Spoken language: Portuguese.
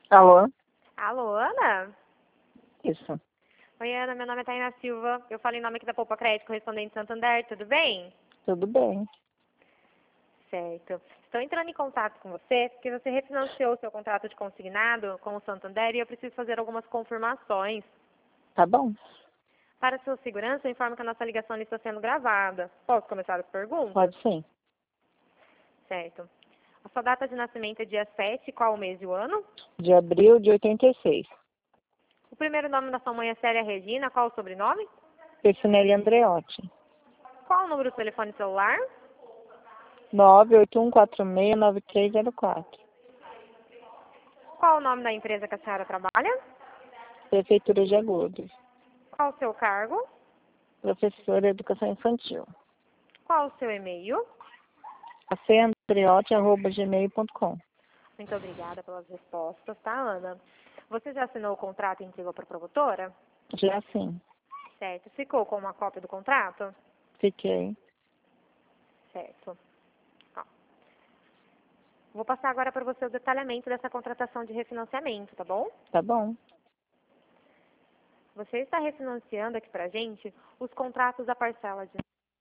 Alô? Alô, Ana? Isso. Oi, Ana, meu nome é Taina Silva. Eu falo em nome aqui da Poupa Crédito, correspondente Santander, tudo bem? Tudo bem. Certo. Estou entrando em contato com você porque você refinanciou seu contrato de consignado com o Santander e eu preciso fazer algumas confirmações. Tá bom? Para sua segurança, eu informo que a nossa ligação ali está sendo gravada. Posso começar as perguntas? Pode sim. Certo. A sua data de nascimento é dia 7, qual o mês e o ano? De abril de 86. O primeiro nome da sua mãe é Célia Regina, qual o sobrenome? Pessinelli Andreotti. Qual o número do telefone celular? 981469304. Qual o nome da empresa que a senhora trabalha? Prefeitura de Agudos. Qual o seu cargo? Professora de Educação Infantil. Qual o seu e-mail? acandreotti@gmail.com. Muito obrigada pelas respostas, tá, Ana? Você já assinou o contrato e entregou para a promotora? Já sim. Certo. Ficou com uma cópia do contrato? Fiquei. Certo. Ó, vou passar agora para você o detalhamento dessa contratação de refinanciamento, tá bom? Tá bom? Você está refinanciando aqui para a gente os contratos da parcela de